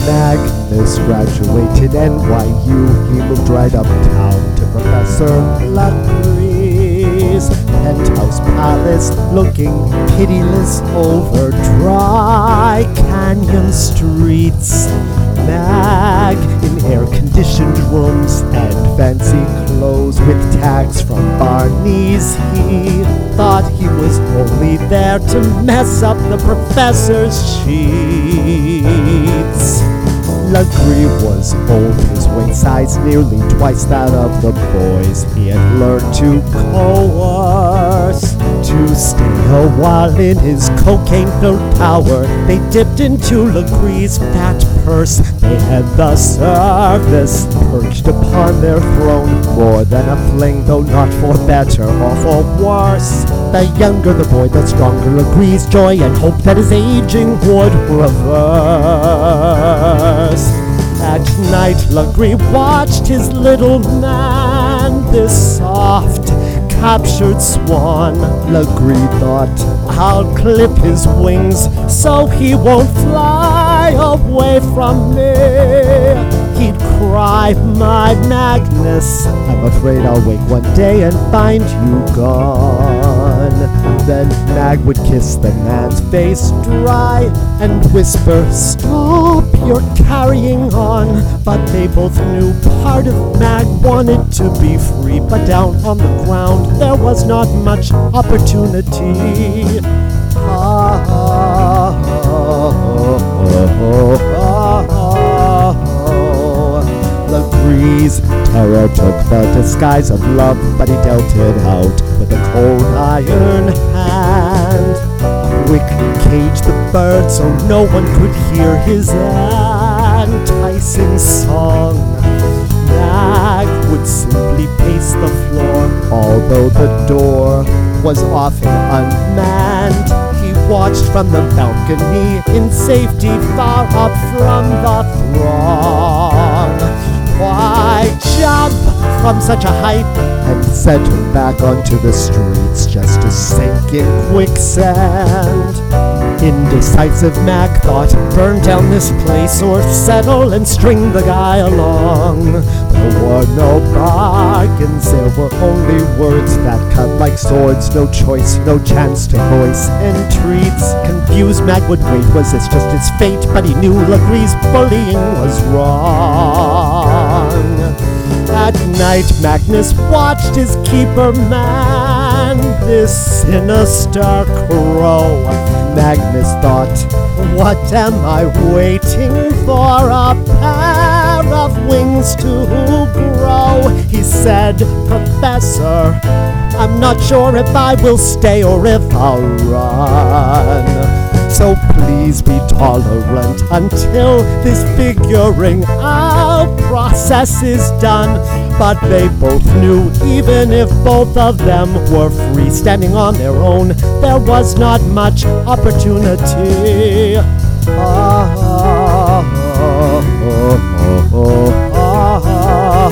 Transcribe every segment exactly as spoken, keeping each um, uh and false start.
Magnus graduated N Y U. He moved right uptown to Professor Lagree's penthouse palace, looking pitiless over dry canyon streets. Mag in air-conditioned rooms and fancy clothes with tags from Barney's. He thought he was only there to mess up the professor's sheets. Lagree was old, his waist size nearly twice that of the boys. He had learned to coerce, to stay a while in his cocaine-filled power. They dipped into Lagree's fat purse. They had the service perched upon their throne. More than a fling, though not for better or for worse. The younger the boy, the stronger Lagree's joy and hope that his aging would reverse. At night, Lagree watched his little man, this soft, captured swan. Lagree thought, I'll clip his wings so he won't fly away from me. He'd cry, my Magnus, I'm afraid I'll wake one day and find you gone. Then Mag would kiss the man's face dry and whisper, stop, you're carrying on. But they both knew part of Mag wanted to be free, but down on the ground there was not much opportunity. Ah, ah, ah, ah, ah, ah. Lagree's terror took the disguise of love, but he dealt it out with a cold iron hand. Quick caged the bird so no one could hear his enticing song. Mag would simply pace the floor, although the door was often unmanned. He watched from the balcony in safety, far up from the throng. Why jump from such a height and settle back onto the streets just to sink in quicksand? Indecisive Mag thought, burn down this place or settle and string the guy along. There were no bargains, there were only words that cut like swords. No choice, no chance to voice entreats. Confused Mag would wait, was this just his fate? But he knew Lagree's bullying was wrong. At night Magnus watched his keeper man, this sinister crow. Magnus thought, what am I waiting for? A pair of wings to grow. He said, Professor, I'm not sure if I will stay or if I'll run. So please be tolerant until this figuring out process is done. But they both knew even if both of them were free, standing on their own, there was not much opportunity. Ah, ah, ah, ah, ah, ah, ah.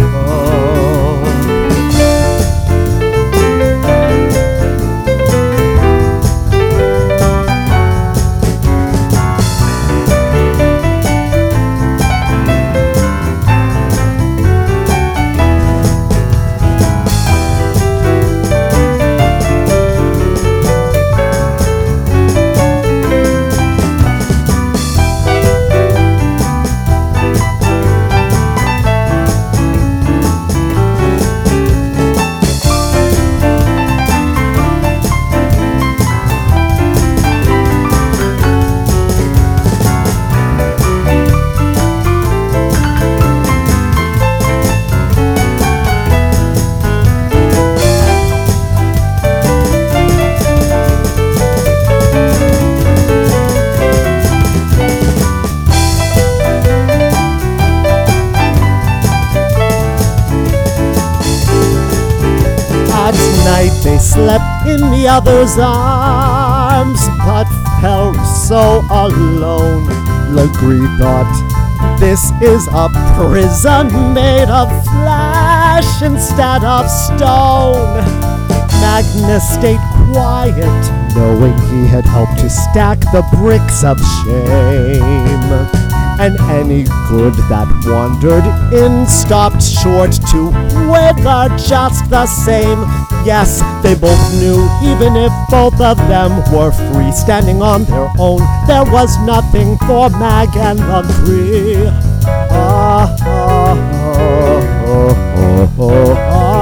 They slept in the other's arms, but felt so alone. Lagree thought, this is a prison made of flesh instead of stone. Magnus stayed quiet, knowing he had helped to stack the bricks of shame. and any good that wandered in stopped short to wither just the same. Yes, they both knew even if both of them were free, standing on their own, there was nothing for Mag and Legree. Ah, ah, ah, ah, ah, ah.